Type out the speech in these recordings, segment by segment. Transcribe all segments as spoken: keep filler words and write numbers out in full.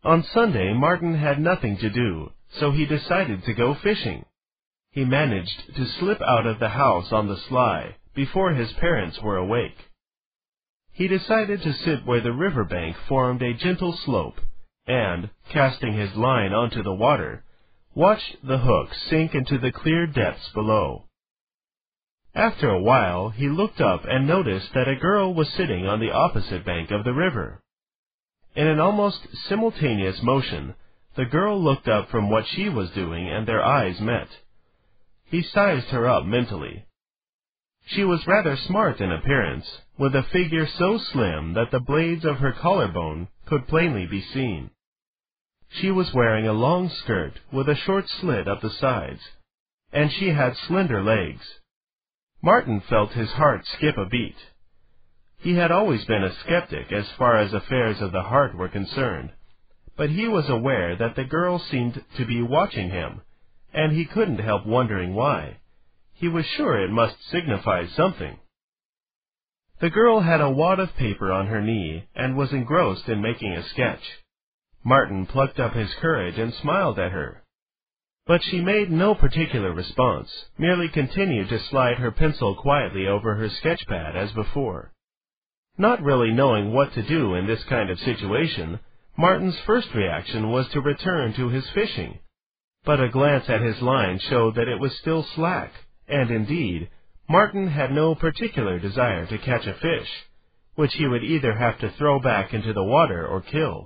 On Sunday, Martin had nothing to do, so he decided to go fishing. He managed to slip out of the house on the sly before his parents were awake. He decided to sit where the river bank formed a gentle slope, and, casting his line onto the water, watched the hook sink into the clear depths below. After a while, he looked up and noticed that a girl was sitting on the opposite bank of the river. In an almost simultaneous motion, the girl looked up from what she was doing and their eyes met. He sized her up mentally. She was rather smart in appearance, with a figure so slim that the blades of her collarbone could plainly be seen. She was wearing a long skirt with a short slit up the sides, and she had slender legs. Martin felt his heart skip a beat. He had always been a skeptic as far as affairs of the heart were concerned, but he was aware that the girl seemed to be watching him, and he couldn't help wondering why. He was sure it must signify something. The girl had a wad of paper on her knee and was engrossed in making a sketch. Martin plucked up his courage and smiled at her. But she made no particular response, merely continued to slide her pencil quietly over her sketchpad as before. Not really knowing what to do in this kind of situation, Martin's first reaction was to return to his fishing. But a glance at his line showed that it was still slack, and indeed, Martin had no particular desire to catch a fish, which he would either have to throw back into the water or kill.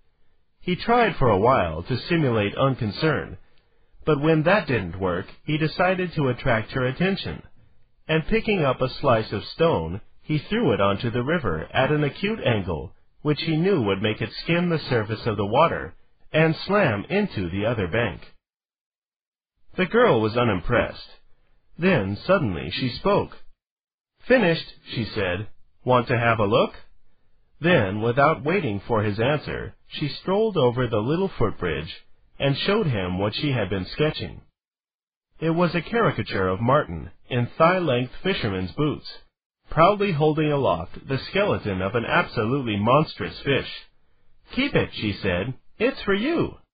He tried for a while to simulate unconcern, but when that didn't work, he decided to attract her attention, and picking up a slice of stone, he threw it onto the river at an acute angle, which he knew would make it skim the surface of the water and slam into the other bank. The girl was unimpressed. Then, suddenly, she spoke. "Finished," she said. "Want to have a look?" Then, without waiting for his answer, she strolled over the little footbridge and showed him what she had been sketching. It was a caricature of Martin in thigh-length fisherman's boots, proudly holding aloft the skeleton of an absolutely monstrous fish. "Keep it," she said. "It's for you."